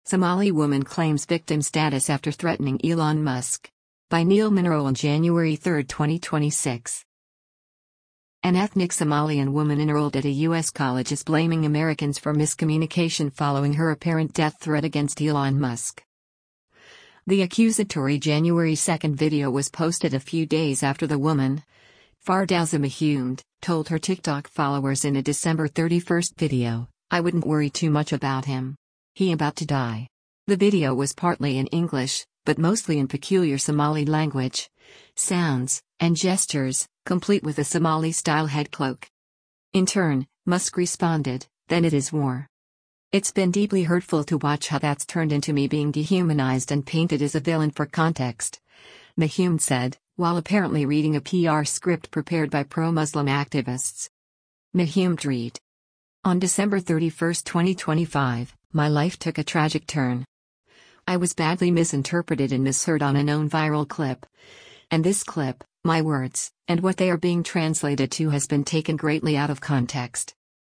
Somali woman claims victim status after threatening Elon Musk. By Neil Munro on January 3, 2026. An ethnic Somalian woman enrolled at a U.S. college is blaming Americans for miscommunication following her apparent death threat against Elon Musk. The accusatory January 2 video was posted a few days after the woman, Fardowsa Mahmoud, told her TikTok followers in a December 31 video, "I wouldn't worry too much about him. He about to die." The video was partly in English, but mostly in peculiar Somali language, sounds, and gestures, complete with a Somali-style head cloak. In turn, Musk responded, "Then it is war. It's been deeply hurtful to watch how that's turned into me being dehumanized and painted as a villain for context," Mahmoud said, while apparently reading a PR script prepared by pro-Muslim activists. Mahmoud read, "On December 31, 2025, my life took a tragic turn. I was badly misinterpreted and misheard on a known viral clip. And this clip, my words, and what they are being translated to has been taken greatly out of context.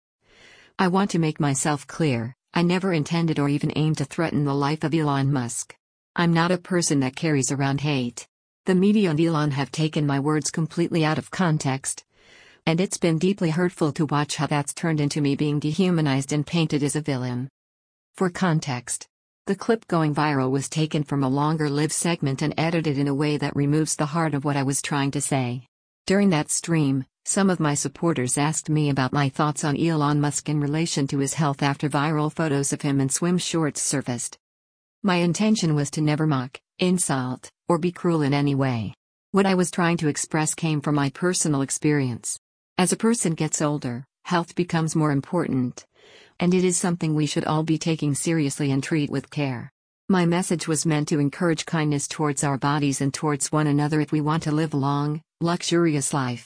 I want to make myself clear, I never intended or even aimed to threaten the life of Elon Musk. I'm not a person that carries around hate. The media and Elon have taken my words completely out of context. And it's been deeply hurtful to watch how that's turned into me being dehumanized and painted as a villain." For context, the clip going viral was taken from a longer-lived segment and edited in a way that removes the heart of what I was trying to say. During that stream, some of my supporters asked me about my thoughts on Elon Musk in relation to his health after viral photos of him in swim shorts surfaced. My intention was to never mock, insult, or be cruel in any way. What I was trying to express came from my personal experience. As a person gets older, health becomes more important. And it is something we should all be taking seriously and treat with care. My message was meant to encourage kindness towards our bodies and towards one another if we want to live a long, luxurious life.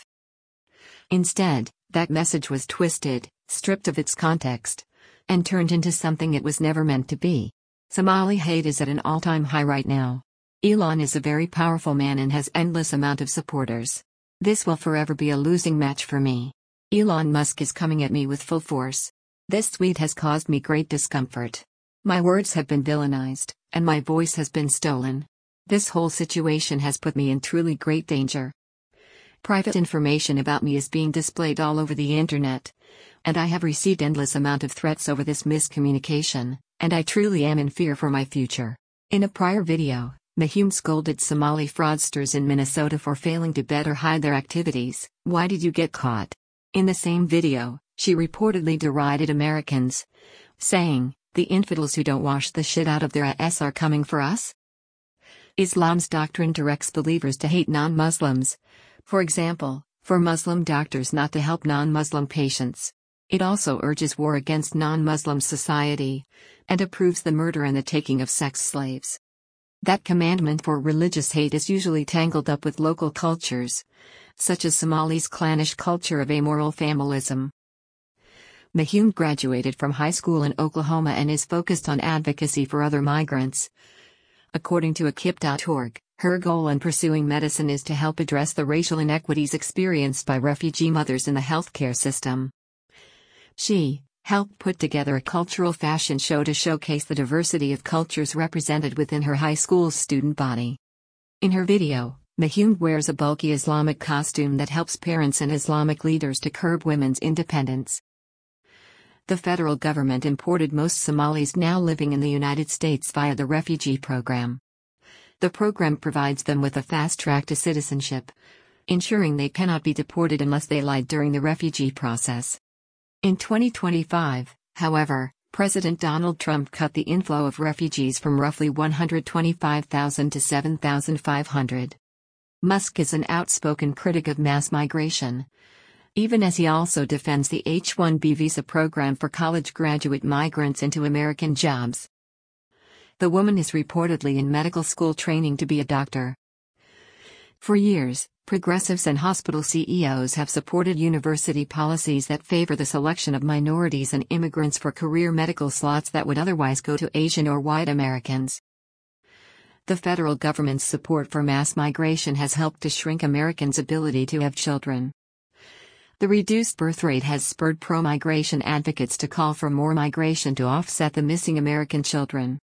Instead, that message was twisted, stripped of its context, and turned into something it was never meant to be. Somali hate is at an all-time high right now. Elon is a very powerful man and has endless amount of supporters. This will forever be a losing match for me. Elon Musk is coming at me with full force. This tweet has caused me great discomfort. My words have been villainized, and my voice has been stolen. This whole situation has put me in truly great danger. Private information about me is being displayed all over the internet, and I have received endless amount of threats over this miscommunication, and I truly am in fear for my future." In a prior video, Mahmoud scolded Somali fraudsters in Minnesota for failing to vet or hide their activities. "Why did you get caught?" In the same video, she reportedly derided Americans, saying, "The infidels who don't wash the shit out of their ass are coming for us?" Islam's doctrine directs believers to hate non-Muslims. For example, for Muslim doctors not to help non-Muslim patients. It also urges war against non-Muslim society, and approves the murder and the taking of sex slaves. That commandment for religious hate is usually tangled up with local cultures, such as Somali's clannish culture of amoral familism. Mahmoud graduated from high school in Oklahoma and is focused on advocacy for other migrants. According to Akip.org, her goal in pursuing medicine is to help address the racial inequities experienced by refugee mothers in the healthcare system. She helped put together a cultural fashion show to showcase the diversity of cultures represented within her high school's student body. In her video, Mahmoud wears a bulky Islamic costume that helps parents and Islamic leaders to curb women's independence. The federal government imported most Somalis now living in the United States via the refugee program. The program provides them with a fast track to citizenship, ensuring they cannot be deported unless they lied during the refugee process. In 2025, however, President Donald Trump cut the inflow of refugees from roughly 125,000 to 7,500. Musk is an outspoken critic of mass migration, even as he also defends the H-1B visa program for college graduate migrants into American jobs. The woman is reportedly in medical school training to be a doctor. For years, progressives and hospital CEOs have supported university policies that favor the selection of minorities and immigrants for career medical slots that would otherwise go to Asian or white Americans. The federal government's support for mass migration has helped to shrink Americans' ability to have children. The reduced birth rate has spurred pro-migration advocates to call for more migration to offset the missing American children.